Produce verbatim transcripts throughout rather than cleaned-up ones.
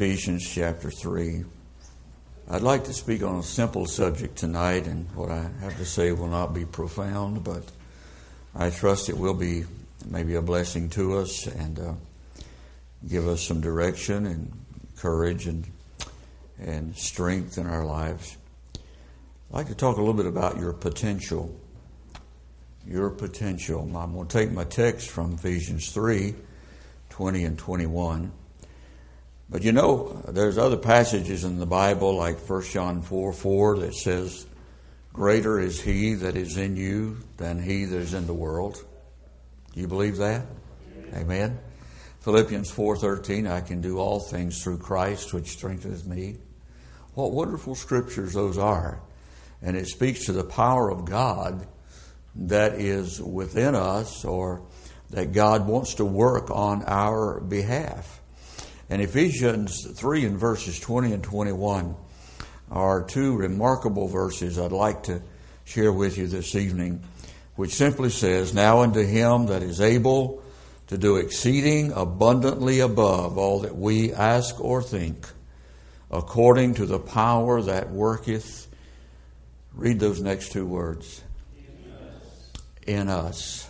Ephesians chapter three. I'd like to speak on a simple subject tonight, and what I have to say will not be profound, but I trust it will be maybe a blessing to us and uh, give us some direction and courage and and strength in our lives. I'd like to talk a little bit about your potential. Your potential. I'm going to take my text from Ephesians three, twenty and twenty-one. But you know, there's other passages in the Bible like First John four four that says, "Greater is he that is in you than he that is in the world." Do you believe that? Amen. Amen. Philippians four thirteen, "I can do all things through Christ which strengtheneth me." What wonderful scriptures those are. And it speaks to the power of God that is within us, or that God wants to work on our behalf. And Ephesians three and verses twenty and twenty-one are two remarkable verses I'd like to share with you this evening, which simply says, "Now unto him that is able to do exceeding abundantly above all that we ask or think, according to the power that worketh," read those next two words, "in us."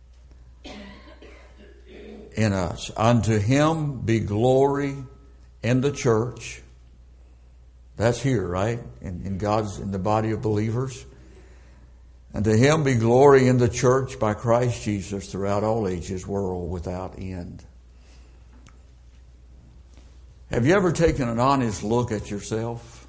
In us. "Unto him be glory in the church." That's here, right? In, in God's, in the body of believers. "Unto him be glory in the church by Christ Jesus throughout all ages, world without end." Have you ever taken an honest look at yourself?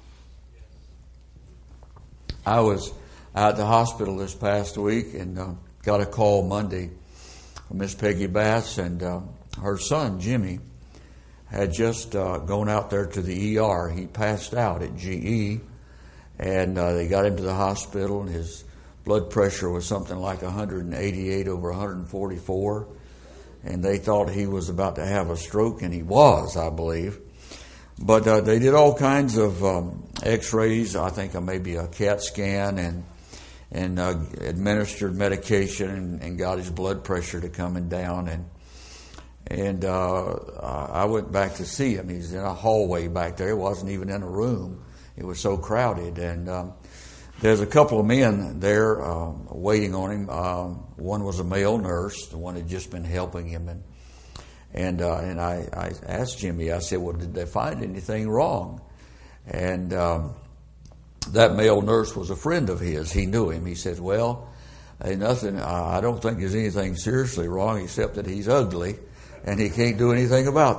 I was at the hospital this past week and uh, got a call Monday from Miss Peggy Bass, and uh, her son, Jimmy, had just uh, gone out there to the E R. He passed out at G E, and uh, they got him to the hospital, and his blood pressure was something like one eighty-eight over one forty-four, and they thought he was about to have a stroke, and he was, I believe. But uh, they did all kinds of um, x-rays, I think uh, maybe a CAT scan, and and uh, administered medication and, and got his blood pressure to coming down. And and uh, I went back to see him. He's in a hallway back there. He wasn't even in a room. It was so crowded. And um, there's a couple of men there um, waiting on him. Um, one was a male nurse. The one had just been helping him. And and uh, and I, I asked Jimmy, I said, "Well, did they find anything wrong?" And um, that male nurse was a friend of his. He knew him. He said, "Well, ain't nothing. I don't think there's anything seriously wrong except that he's ugly, and he can't do anything about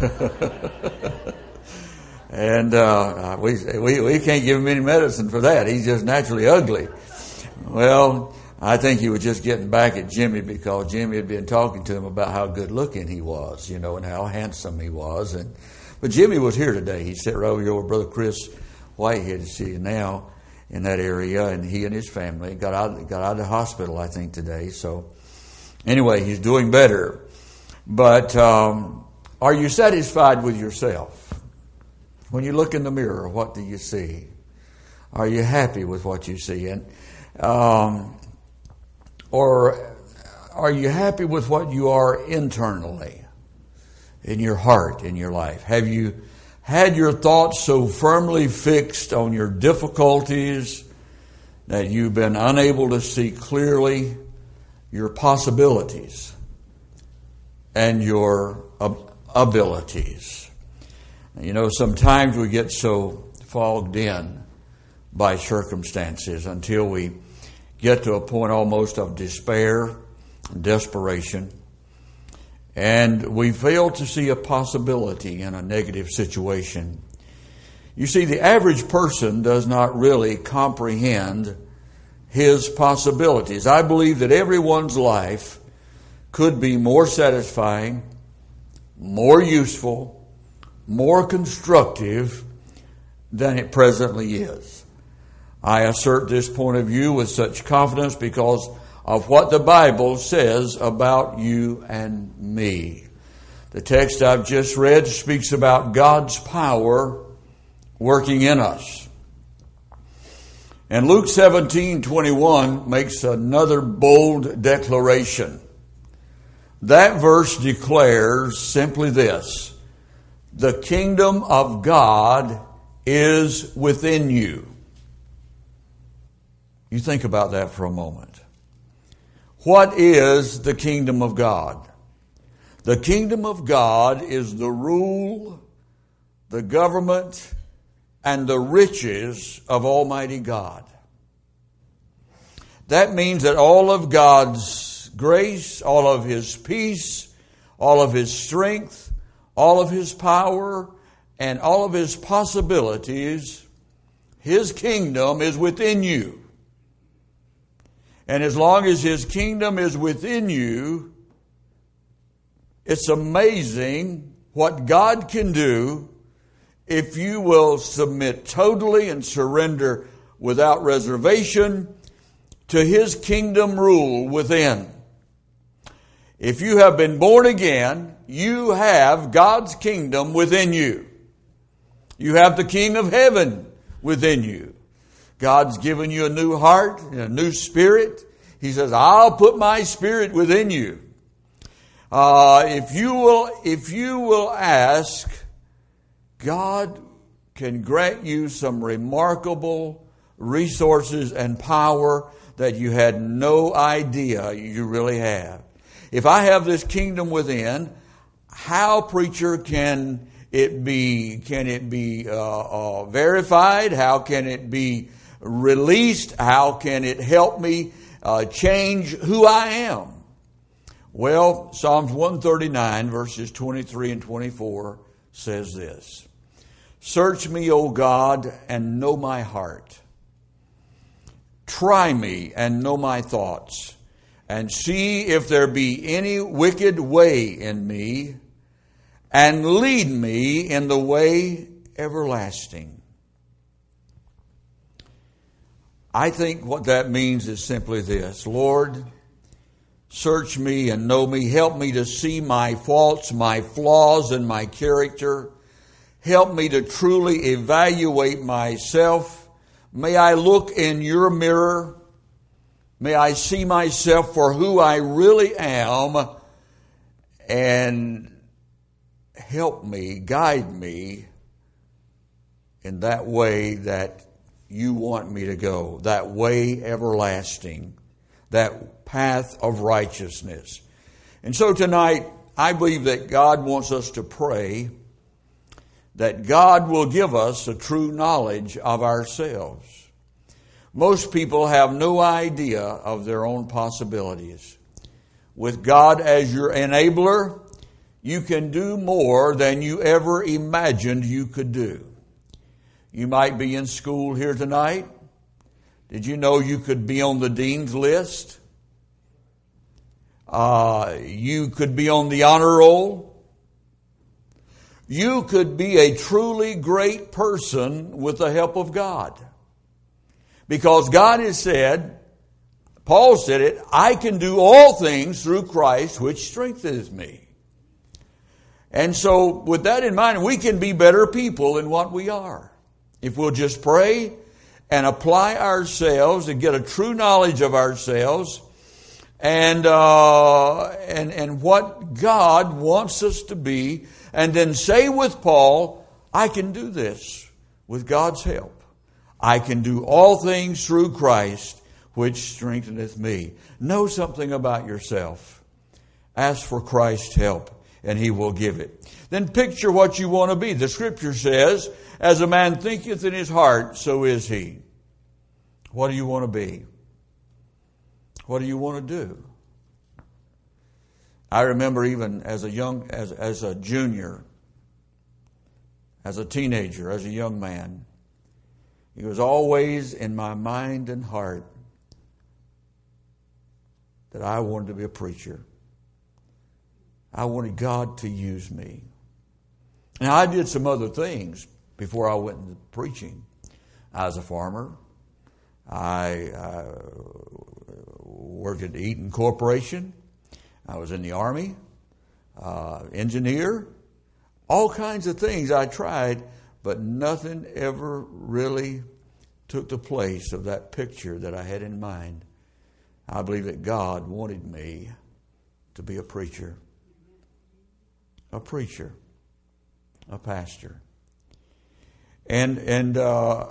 that." and uh, we, we we can't give him any medicine for that. He's just naturally ugly. Well, I think he was just getting back at Jimmy because Jimmy had been talking to him about how good looking he was, you know, and how handsome he was. And but Jimmy was here today. He sat right over here with Brother Chris Whitehead, to see you now in that area, and he and his family got out got out of the hospital, I think, today. So anyway, he's doing better. But um, are you satisfied with yourself? When you look in the mirror, what do you see? Are you happy with what you see? And um, or are you happy with what you are internally, in your heart, in your life? Have you had your thoughts so firmly fixed on your difficulties that you've been unable to see clearly your possibilities and your abilities? You know, sometimes we get so fogged in by circumstances until we get to a point almost of despair and desperation, and we fail to see a possibility in a negative situation. You see, the average person does not really comprehend his possibilities. I believe that everyone's life could be more satisfying, more useful, more constructive than it presently is. I assert this point of view with such confidence because of what the Bible says about you and me. The text I've just read speaks about God's power working in us. And Luke seventeen twenty-one makes another bold declaration. That verse declares simply this: The kingdom of God is within you. You think about that for a moment. What is the kingdom of God? The kingdom of God is the rule, the government, and the riches of Almighty God. That means that all of God's grace, all of His peace, all of His strength, all of His power, and all of His possibilities, His kingdom is within you. And as long as His kingdom is within you, it's amazing what God can do if you will submit totally and surrender without reservation to His kingdom rule within. If you have been born again, you have God's kingdom within you. You have the King of Heaven within you. God's given you a new heart and a new spirit. He says, I'll put my spirit within you. Uh, if you will, if you will ask, God can grant you some remarkable resources and power that you had no idea you really have. If I have this kingdom within, how, preacher, can it be? Can it be uh, uh, verified? How can it be released? How can it help me uh, change who I am? Well, Psalms one thirty-nine, verses twenty-three and twenty-four says this. Search me, O God, and know my heart. Try me and know my thoughts, and see if there be any wicked way in me, and lead me in the way everlasting. I think what that means is simply this. Lord, search me and know me. Help me to see my faults, my flaws in my character. Help me to truly evaluate myself. May I look in your mirror. May I see myself for who I really am, and help me, guide me in that way that you want me to go, that way everlasting, that path of righteousness. And so tonight, I believe that God wants us to pray that God will give us a true knowledge of ourselves. Most people have no idea of their own possibilities. With God as your enabler, you can do more than you ever imagined you could do. You might be in school here tonight. Did you know you could be on the dean's list? Uh, you could be on the honor roll. You could be a truly great person with the help of God. Because God has said, Paul said it, I can do all things through Christ which strengthens me. And so with that in mind, we can be better people than what we are. If we'll just pray and apply ourselves and get a true knowledge of ourselves and, uh, and, and what God wants us to be, and then say with Paul, I can do this with God's help. I can do all things through Christ, which strengtheneth me. Know something about yourself. Ask for Christ's help, and He will give it. Then picture what you want to be. The Scripture says, as a man thinketh in his heart, so is he. What do you want to be? What do you want to do? I remember even as a young, as, as a junior, as a teenager, as a young man, it was always in my mind and heart that I wanted to be a preacher. I wanted God to use me. Now, I did some other things before I went into preaching. I was a farmer. I, I worked at the Eaton Corporation. I was in the Army, uh, engineer, all kinds of things I tried, but nothing ever really took the place of that picture that I had in mind. I believe that God wanted me to be a preacher. A preacher. a pastor. And, and uh,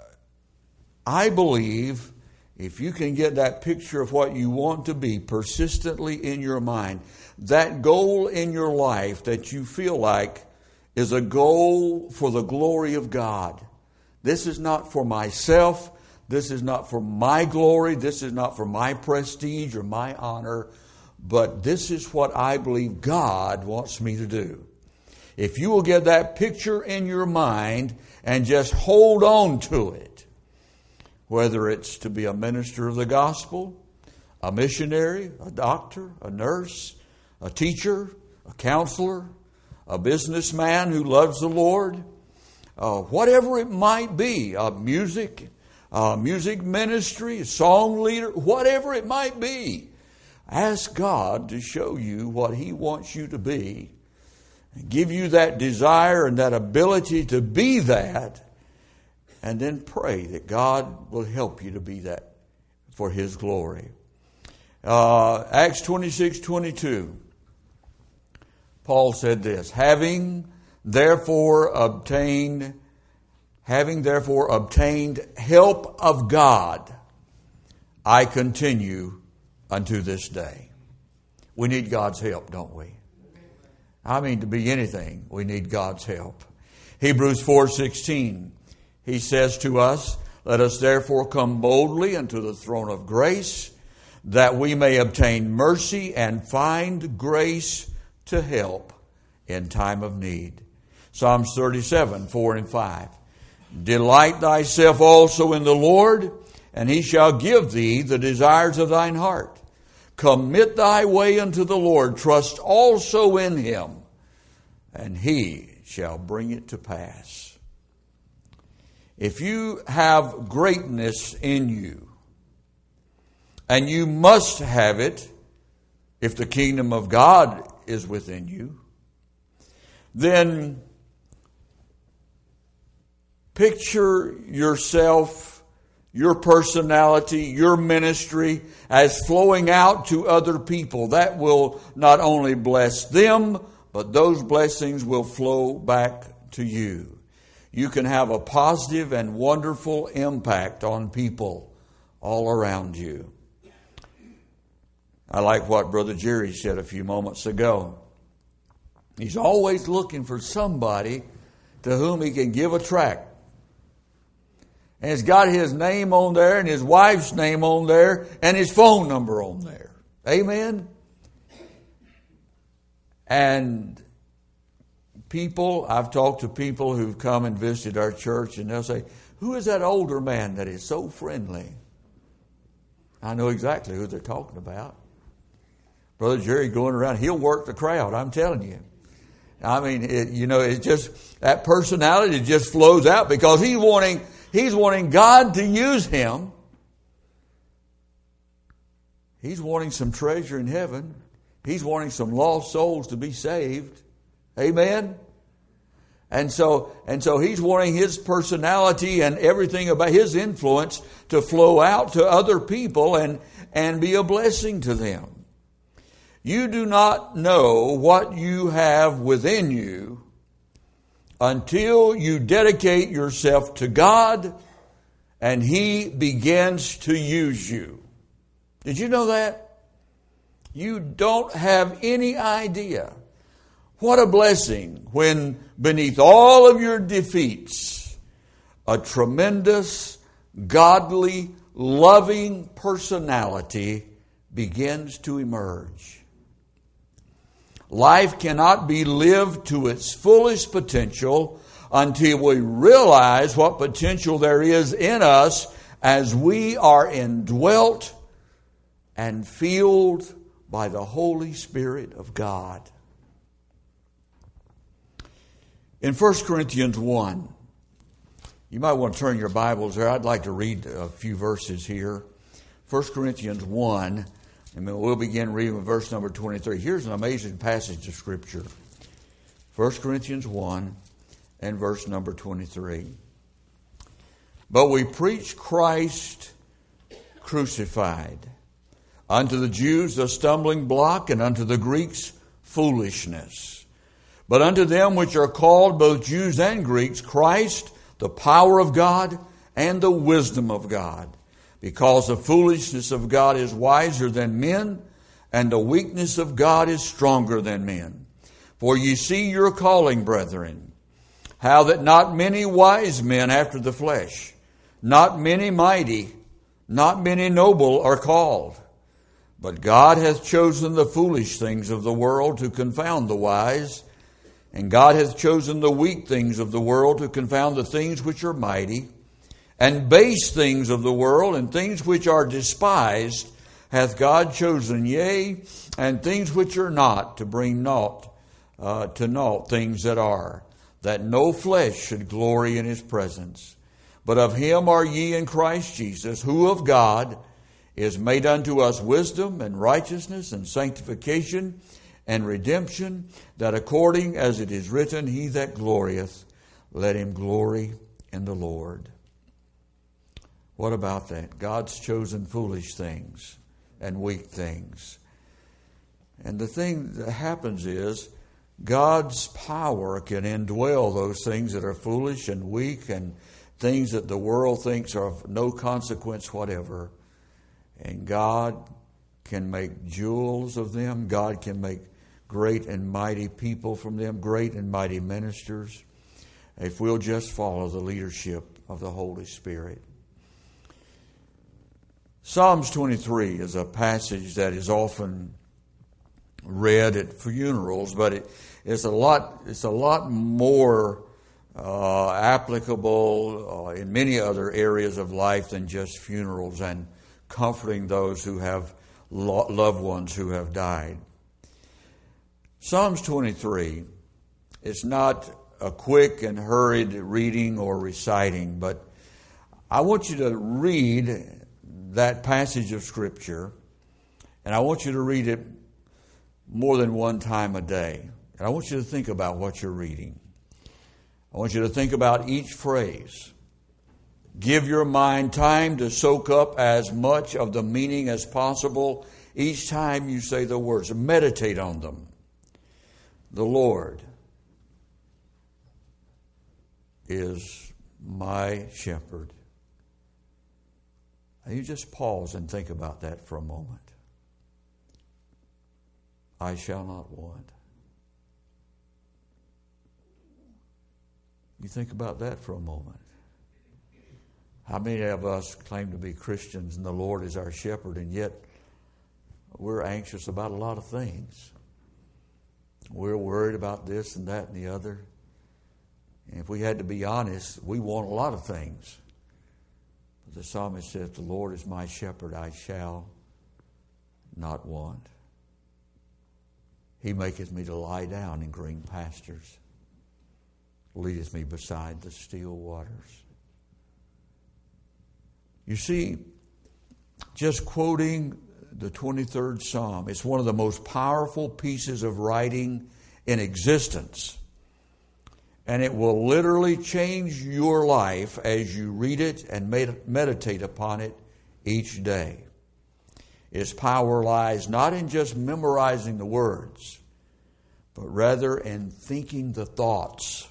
I believe if you can get that picture of what you want to be persistently in your mind, that goal in your life that you feel like is a goal for the glory of God. This is not for myself. This is not for my glory. This is not for my prestige or my honor. But this is what I believe God wants me to do. If you will get that picture in your mind and just hold on to it, whether it's to be a minister of the gospel, a missionary, a doctor, a nurse, a teacher, a counselor, a businessman who loves the Lord, uh, whatever it might be, a music, a music ministry, a song leader, whatever it might be, ask God to show you what He wants you to be, and give you that desire and that ability to be that, and then pray that God will help you to be that for His glory. Uh, Acts twenty-six twenty-two. Paul said this, having therefore obtained, having therefore obtained help of God, I continue unto this day. We need God's help, don't we? I mean, to be anything, we need God's help. Hebrews four sixteen. He says to us, let us therefore come boldly unto the throne of grace, that we may obtain mercy and find grace to help in time of need. Psalms thirty-seven, four and five. Delight thyself also in the Lord, and He shall give thee the desires of thine heart. Commit thy way unto the Lord, trust also in Him, and He shall bring it to pass. If you have greatness in you, and you must have it if the kingdom of God is within you, then picture yourself, your personality, your ministry as flowing out to other people. That will not only bless them, but those blessings will flow back to you. You can have a positive and wonderful impact on people all around you. I like what Brother Jerry said a few moments ago. He's always looking for somebody to whom he can give a tract. And it's got his name on there and his wife's name on there and his phone number on there. Amen? And people, I've talked to people who've come and visited our church, and they'll say, who is that older man that is so friendly? I know exactly who they're talking about. Brother Jerry going around, he'll work the crowd, I'm telling you. I mean, it, you know, it's just, that personality just flows out because he's wanting, he's wanting God to use him. He's wanting some treasure in heaven. He's wanting some lost souls to be saved. Amen? And so, and so he's wanting his personality and everything about his influence to flow out to other people and, and be a blessing to them. You do not know what you have within you until you dedicate yourself to God and He begins to use you. Did you know that? You don't have any idea. What a blessing when beneath all of your defeats, a tremendous, godly, loving personality begins to emerge. Life cannot be lived to its fullest potential until we realize what potential there is in us as we are indwelt and filled by the Holy Spirit of God. In First Corinthians one, you might want to turn your Bibles there. I'd like to read a few verses here. First Corinthians one, and we'll begin reading with verse number twenty-three. Here's an amazing passage of Scripture. First Corinthians one and verse number twenty-three. But we preach Christ crucified, unto the Jews a stumbling block, and unto the Greeks foolishness. But unto them which are called, both Jews and Greeks, Christ, the power of God and the wisdom of God. Because the foolishness of God is wiser than men, and the weakness of God is stronger than men. For ye see your calling, brethren, how that not many wise men after the flesh, not many mighty, not many noble are called. But God hath chosen the foolish things of the world to confound the wise, and God hath chosen the weak things of the world to confound the things which are mighty, and base things of the world, and things which are despised, hath God chosen, yea, and things which are not, to bring naught uh, to naught things that are, that no flesh should glory in his presence. But of him are ye in Christ Jesus, who of God is made unto us wisdom and righteousness and sanctification and redemption, that according as it is written, he that glorieth, let him glory in the Lord. What about that? God's chosen foolish things and weak things. And the thing that happens is God's power can indwell those things that are foolish and weak and things that the world thinks are of no consequence whatever. And God can make jewels of them. God can make great and mighty people from them, great and mighty ministers, if we'll just follow the leadership of the Holy Spirit. Psalms twenty-three is a passage that is often read at funerals, but it, it's a lot. It's a lot more uh, applicable uh, in many other areas of life than just funerals and comforting those who have lo- loved ones who have died. Psalms twenty-three is not a quick and hurried reading or reciting, but I want you to read that passage of Scripture, and I want you to read it more than one time a day. And I want you to think about what you're reading. I want you to think about each phrase. Give your mind time to soak up as much of the meaning as possible each time you say the words. Meditate on them. The Lord is my shepherd. Now you just pause and think about that for a moment. I shall not want. You think about that for a moment. How many of us claim to be Christians and the Lord is our shepherd, and yet we're anxious about a lot of things. We're worried about this and that and the other. And if we had to be honest, we want a lot of things. But the psalmist says, the Lord is my shepherd, I shall not want. He maketh me to lie down in green pastures, leadeth me beside the still waters. You see, just quoting the twenty-third Psalm, it's one of the most powerful pieces of writing in existence. And it will literally change your life as you read it and meditate upon it each day. Its power lies not in just memorizing the words, but rather in thinking the thoughts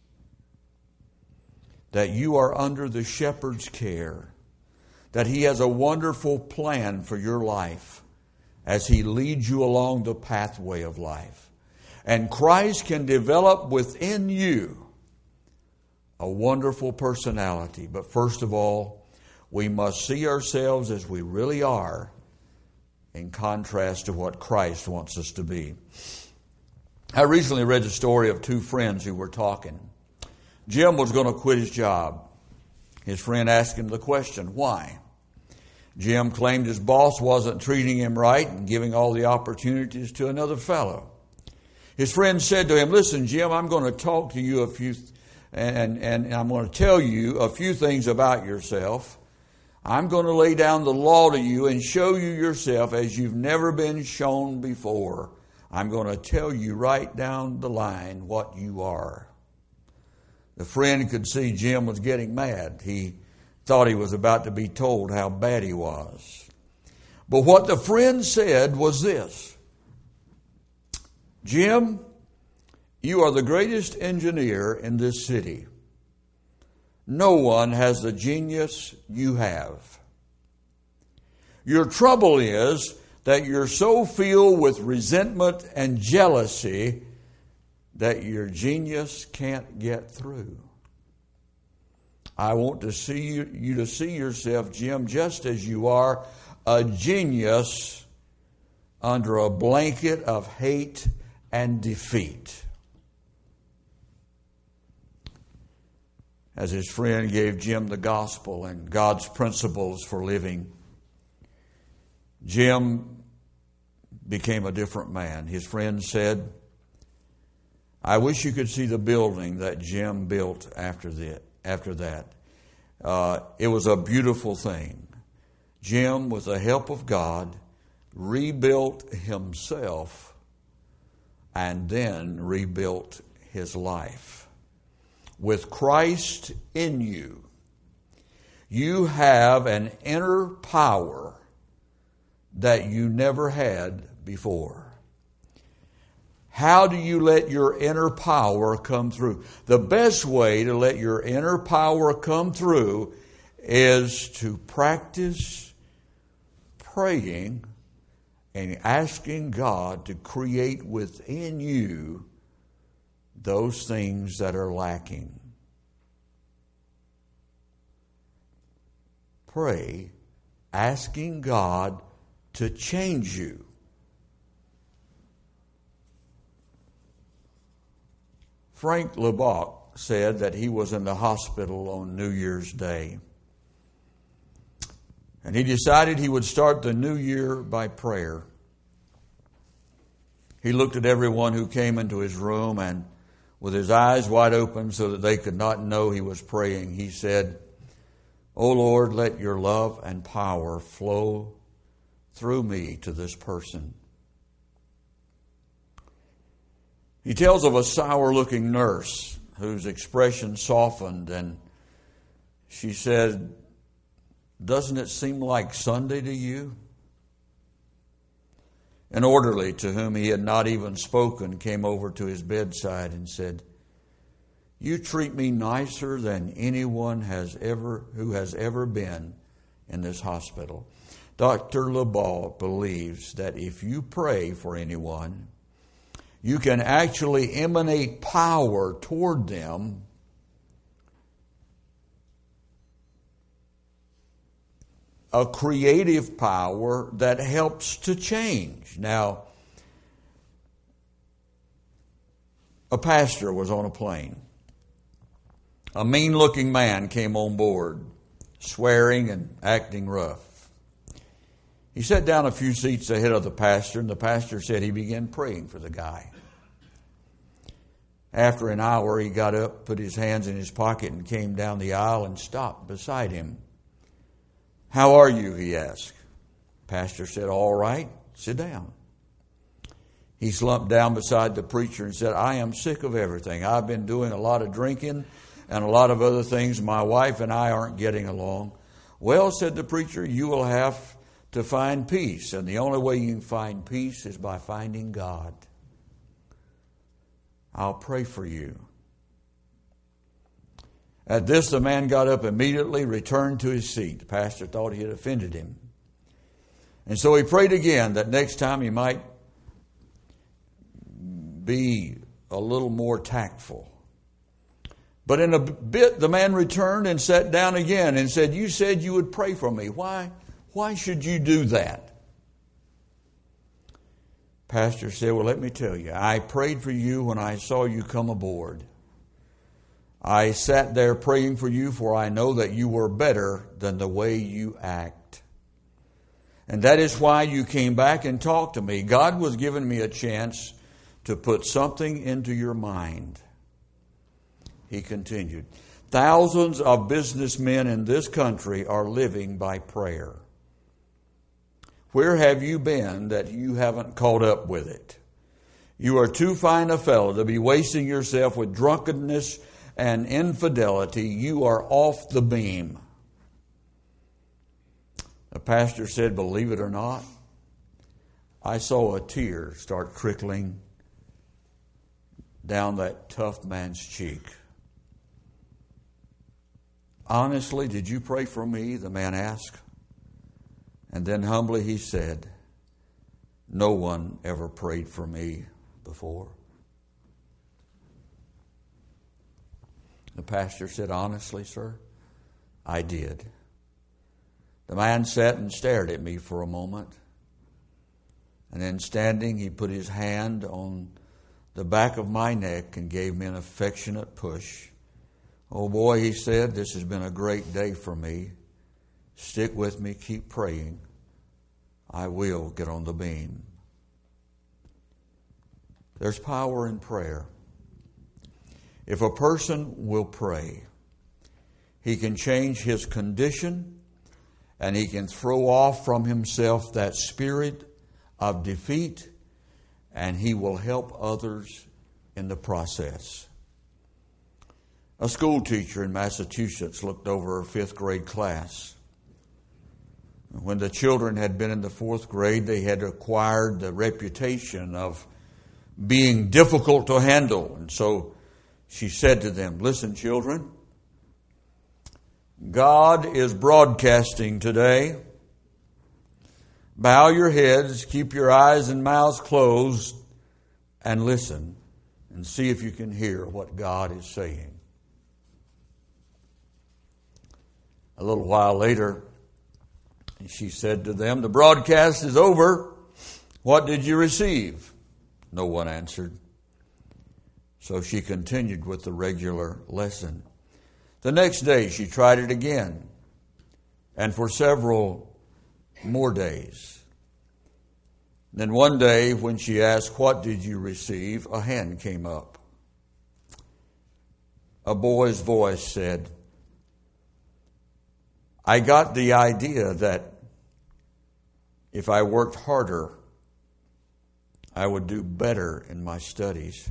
that you are under the shepherd's care, that he has a wonderful plan for your life as he leads you along the pathway of life. And Christ can develop within you a wonderful personality. But first of all, we must see ourselves as we really are in contrast to what Christ wants us to be. I recently read the story of two friends who were talking. Jim was going to quit his job. His friend asked him the question, why? Jim claimed his boss wasn't treating him right and giving all the opportunities to another fellow. His friend said to him, listen, Jim, I'm going to talk to you a few, and, and I'm going to tell you a few things about yourself. I'm going to lay down the law to you and show you yourself as you've never been shown before. I'm going to tell you right down the line what you are. The friend could see Jim was getting mad. He thought he was about to be told how bad he was. But what the friend said was this: Jim, You are the greatest engineer in this city. No one has the genius you have. Your trouble is that you're so filled with resentment and jealousy that your genius can't get through. I want to see you, you to see yourself, Jim, just as you are, a genius under a blanket of hate and defeat. As his friend gave Jim the gospel and God's principles for living, Jim became a different man. His friend said, I wish you could see the building that Jim built after that. After that. Uh, it was a beautiful thing. Jim, with the help of God, rebuilt himself and then rebuilt his life. With Christ in you, you have an inner power that you never had before. How do you let your inner power come through? The best way to let your inner power come through is to practice praying and asking God to create within you those things that are lacking. Pray, asking God to change you. Frank LeBock said that he was in the hospital on New Year's Day. And he decided he would start the new year by prayer. He looked at everyone who came into his room, and with his eyes wide open so that they could not know he was praying, he said, "O Lord, let your love and power flow through me to this person." He tells of a sour-looking nurse whose expression softened, and she said, "Doesn't it seem like Sunday to you?" An orderly to whom he had not even spoken came over to his bedside and said, "You treat me nicer than anyone has ever who has ever been in this hospital." Doctor LeBock believes that if you pray for anyone, you can actually emanate power toward them a creative power that helps to change. Now, a pastor was on a plane. A mean-looking man came on board, swearing and acting rough. He sat down a few seats ahead of the pastor, and the pastor said he began praying for the guy. After an hour, he got up, put his hands in his pocket, and came down the aisle and stopped beside him. "How are you?" he asked. Pastor said, "All right, sit down." He slumped down beside the preacher and said, "I am sick of everything. I've been doing a lot of drinking and a lot of other things. My wife and I aren't getting along." "Well," said the preacher, "you will have to find peace. And the only way you can find peace is by finding God. I'll pray for you." At this, the man got up immediately, returned to his seat. The pastor thought he had offended him. And so he prayed again that next time he might be a little more tactful. But in a bit, the man returned and sat down again and said, "You said you would pray for me. Why, why should you do that?" Pastor said, "Well, let me tell you. I prayed for you when I saw you come aboard. I sat there praying for you, for I know that you were better than the way you act. And that is why you came back and talked to me. God was giving me a chance to put something into your mind." He continued, "Thousands of businessmen in this country are living by prayer. Where have you been that you haven't caught up with it? You are too fine a fellow to be wasting yourself with drunkenness and infidelity. You are off the beam." The pastor said, "Believe it or not, I saw a tear start trickling down that tough man's cheek. "Honestly, did you pray for me?" the man asked. And then humbly he said, "No one ever prayed for me before." The pastor said, "Honestly, sir, I did." The man sat and stared at me for a moment. And then standing, he put his hand on the back of my neck and gave me an affectionate push. "Oh boy," he said, "this has been a great day for me. Stick with me, keep praying. I will get on the beam." There's power in prayer. If a person will pray, he can change his condition and he can throw off from himself that spirit of defeat, and he will help others in the process. A school teacher in Massachusetts looked over her fifth grade class. When the children had been in the fourth grade, they had acquired the reputation of being difficult to handle. And so she said to them, "Listen, children, God is broadcasting today. Bow your heads, keep your eyes and mouths closed, and listen and see if you can hear what God is saying." A little while later, she said to them, "The broadcast is over. What did you receive?" No one answered. So she continued with the regular lesson. The next day she tried it again, and for several more days. Then one day when she asked, "What did you receive?" a hand came up. A boy's voice said, "I got the idea that if I worked harder, I would do better in my studies."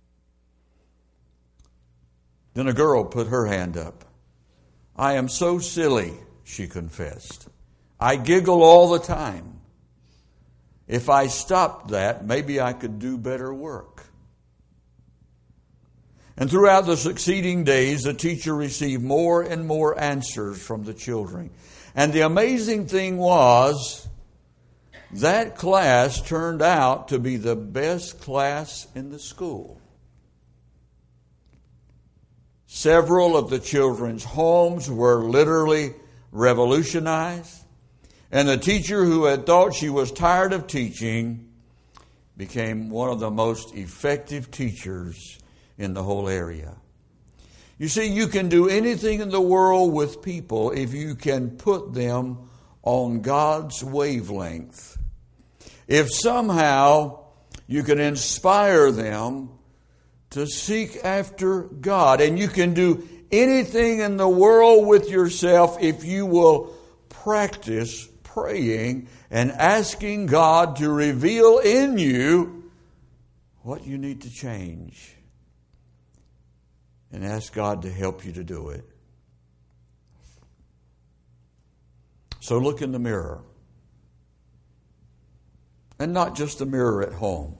Then a girl put her hand up. "I am so silly," she confessed. "I giggle all the time. If I stopped that, maybe I could do better work." And throughout the succeeding days, the teacher received more and more answers from the children. And the amazing thing was, that class turned out to be the best class in the school. Several of the children's homes were literally revolutionized. And the teacher who had thought she was tired of teaching became one of the most effective teachers in the whole area. You see, you can do anything in the world with people if you can put them on God's wavelength. If somehow you can inspire them to seek after God. And you can do anything in the world with yourself if you will practice praying and asking God to reveal in you what you need to change. And ask God to help you to do it. So look in the mirror. And not just the mirror at home.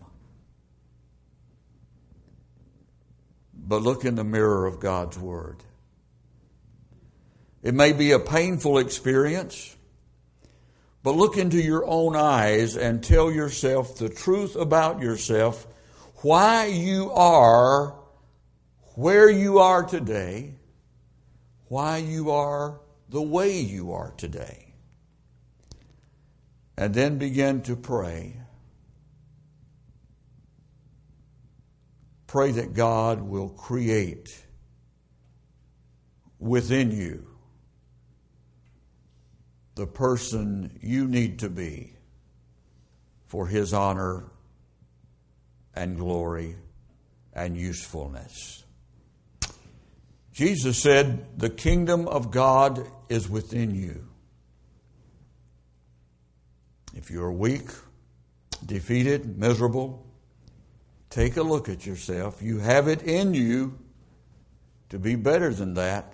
But look in the mirror of God's Word. It may be a painful experience, but look into your own eyes and tell yourself the truth about yourself, why you are where you are today, why you are the way you are today. And then begin to pray. Pray that God will create within you the person you need to be for His honor and glory and usefulness. Jesus said, "The kingdom of God is within you." If you're weak, defeated, miserable, take a look at yourself. You have it in you to be better than that.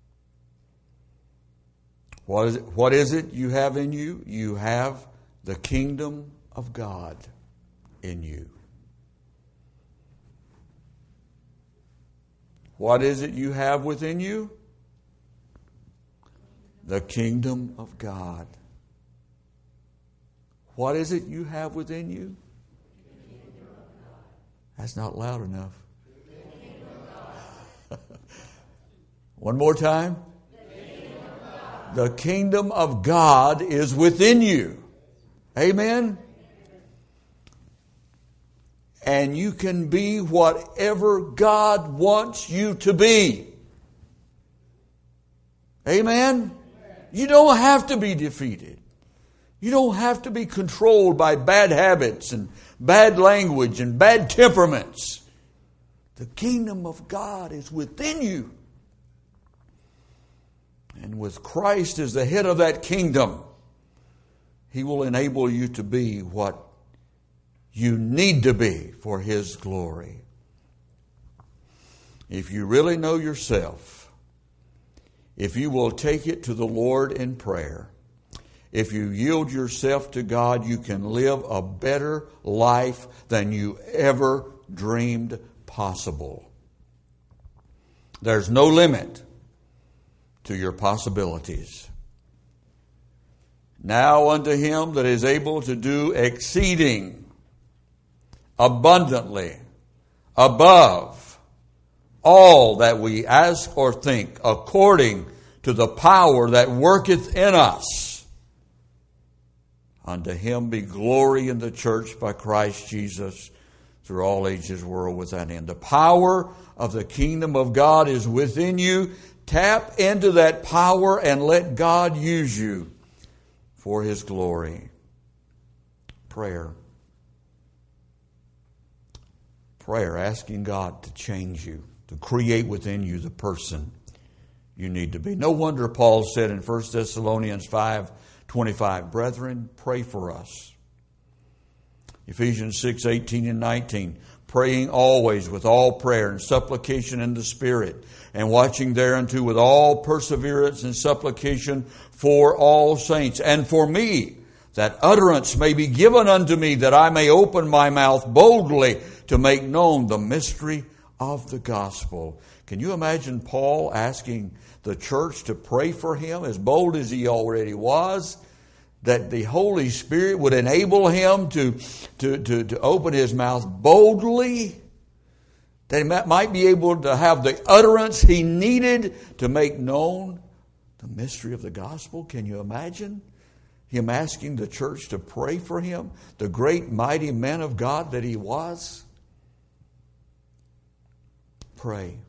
What is it, what is it you have in you? You have the kingdom of God in you. What is it you have within you? The kingdom of God. What is it you have within you? That's not loud enough. One more time. The kingdom of God is within you. Amen. And you can be whatever God wants you to be. Amen. You don't have to be defeated. You don't have to be controlled by bad habits and bad language and bad temperaments. The kingdom of God is within you. And with Christ as the head of that kingdom, He will enable you to be what you need to be for His glory. If you really know yourself, if you will take it to the Lord in prayer, if you yield yourself to God, you can live a better life than you ever dreamed possible. There's no limit to your possibilities. Now unto Him that is able to do exceeding abundantly above all that we ask or think, according to the power that worketh in us. Unto Him be glory in the church by Christ Jesus through all ages, world without end. The power of the kingdom of God is within you. Tap into that power and let God use you for His glory. Prayer. Prayer, asking God to change you, to create within you the person you need to be. No wonder Paul said in First Thessalonians five twenty-five, brethren, pray for us. Ephesians six eighteen and nineteen, praying always with all prayer and supplication in the Spirit, and watching thereunto with all perseverance and supplication for all saints, and for me, that utterance may be given unto me, that I may open my mouth boldly to make known the mystery of the gospel. Can you imagine Paul asking the church to pray for him, as bold as he already was, that the Holy Spirit would enable him to, to, to, to open his mouth boldly, that he might be able to have the utterance he needed to make known the mystery of the gospel? Can you imagine him asking the church to pray for him, the great mighty man of God that he was? Pray.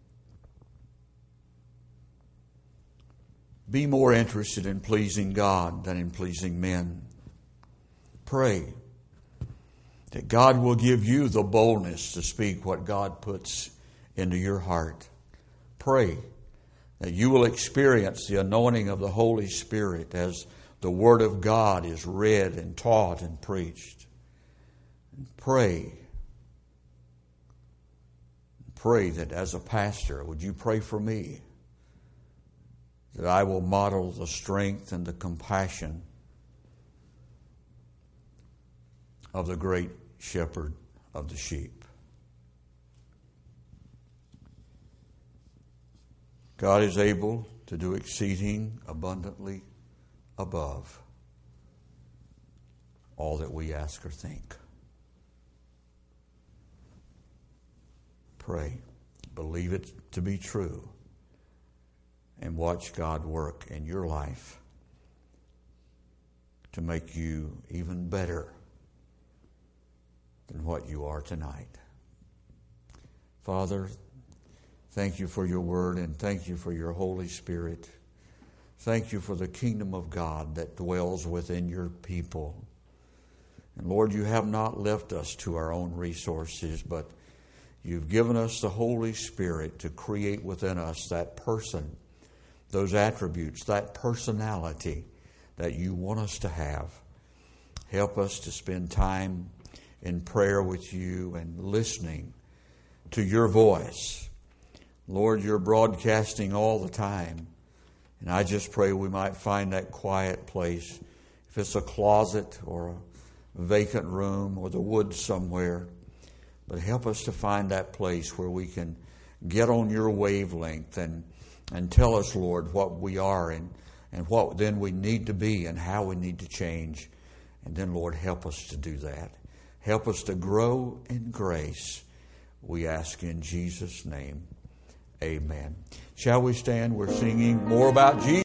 Be more interested in pleasing God than in pleasing men. Pray that God will give you the boldness to speak what God puts into your heart. Pray that you will experience the anointing of the Holy Spirit as the Word of God is read and taught and preached. And pray. Pray that as a pastor, would you pray for me, that I will model the strength and the compassion of the great shepherd of the sheep. God is able to do exceeding abundantly above all that we ask or think. Pray, believe it to be true, and watch God work in your life to make you even better than what you are tonight. Father, thank you for your word, and thank you for your Holy Spirit. Thank you for the kingdom of God that dwells within your people. And Lord, you have not left us to our own resources, but you've given us the Holy Spirit to create within us that person, those attributes, that personality that you want us to have. Help us to spend time in prayer with you and listening to your voice. Lord, you're broadcasting all the time. And I just pray we might find that quiet place. If it's a closet or a vacant room or the woods somewhere. But help us to find that place where we can get on your wavelength and, and tell us, Lord, what we are and, and what then we need to be and how we need to change. And then, Lord, help us to do that. Help us to grow in grace. We ask in Jesus' name. Amen. Shall we stand? We're singing more about Jesus.